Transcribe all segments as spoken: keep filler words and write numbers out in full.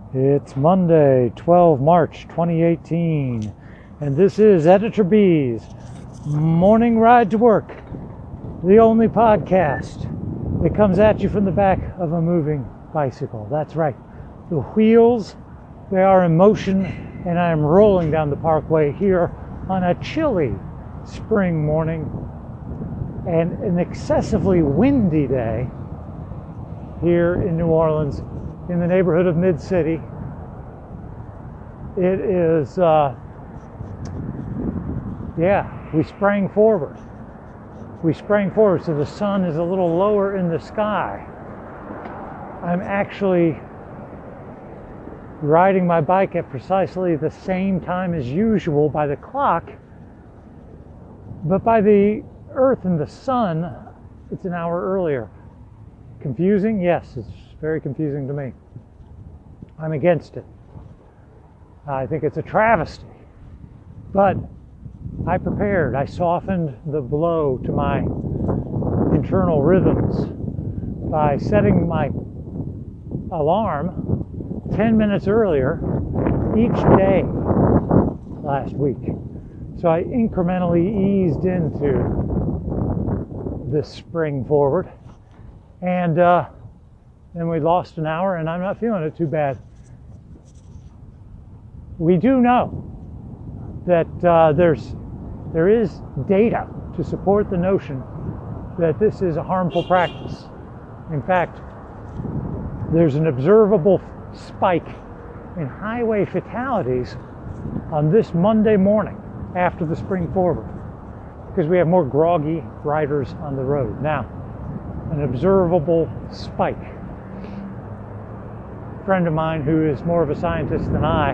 It's Monday, twelfth of March, twenty eighteen, and this is Editor B's Morning Ride to Work, the only podcast that comes at you from the back of a moving bicycle. That's right. The wheels, they are in motion, and I am rolling down the parkway here on a chilly spring morning and an excessively windy day here in New Orleans, in the neighborhood of Mid-City. It is, uh, yeah, we sprang forward. We sprang forward, so the sun is a little lower in the sky. I'm actually riding my bike at precisely the same time as usual by the clock, but by the earth and the sun, it's an hour earlier. Confusing? Yes, it's very confusing to me. I'm against it. I think it's a travesty. But I prepared. I softened the blow to my internal rhythms by setting my alarm ten minutes earlier each day last week. So I incrementally eased into this spring forward. And uh, then we lost an hour, and I'm not feeling it too bad. We do know that uh, there's there is data to support the notion that this is a harmful practice. In fact, there's an observable spike in highway fatalities on this Monday morning after the spring forward, because we have more groggy riders on the road. Now, an observable spike. A friend of mine who is more of a scientist than I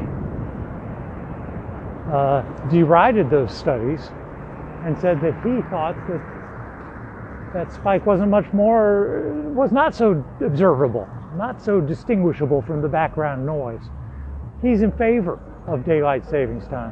uh, derided those studies and said that he thought that that spike wasn't much more, was not so observable, not so distinguishable from the background noise. He's in favor of daylight savings time.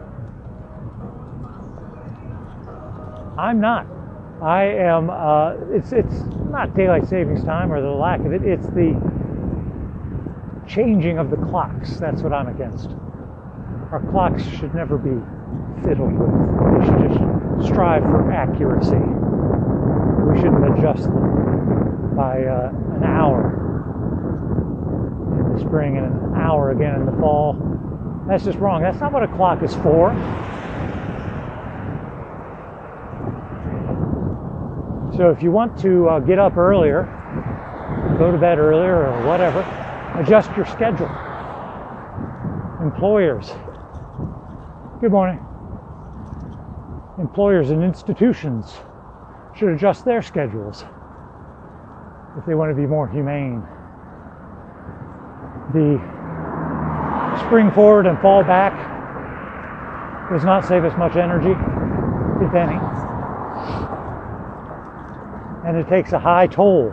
I'm not. I am, uh, it's, it's not daylight savings time or the lack of it, it's the changing of the clocks. That's what I'm against. Our clocks should never be fiddled with. They should just strive for accuracy. We shouldn't adjust them by uh, an hour in the spring and an hour again in the fall. That's just wrong. That's not what a clock is for. So if you want to uh, get up earlier, go to bed earlier or whatever, adjust your schedule. Employers, good morning. Employers and institutions should adjust their schedules if they want to be more humane. The spring forward and fall back does not save us much energy, if any. And it takes a high toll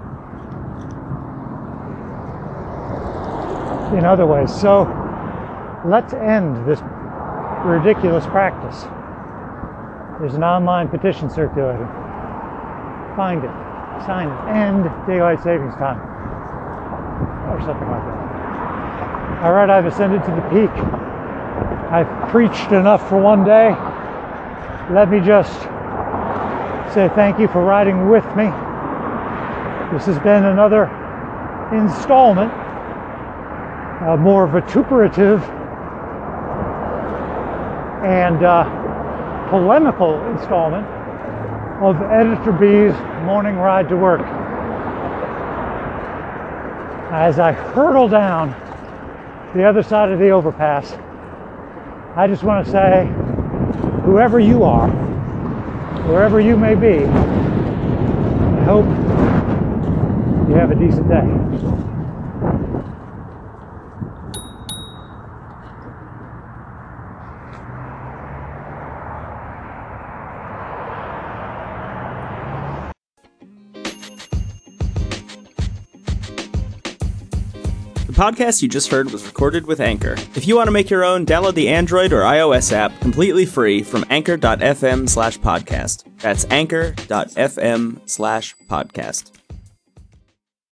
in other ways. So let's end this ridiculous practice. There's an online petition circulating. Find it, sign it, end daylight savings time, or something like that. All right, I've ascended to the peak. I've preached enough for one day. Let me just say thank you for riding with me. This has been another installment, a more vituperative and uh, polemical installment of Editor B's Morning Ride to Work. As I hurtle down the other side of the overpass, I just want to say, whoever you are, wherever you may be, I hope you have a decent day. The podcast you just heard was recorded with Anchor. If you want to make your own, download the Android or iOS app completely free from anchor.fm slash podcast. That's anchor.fm slash podcast.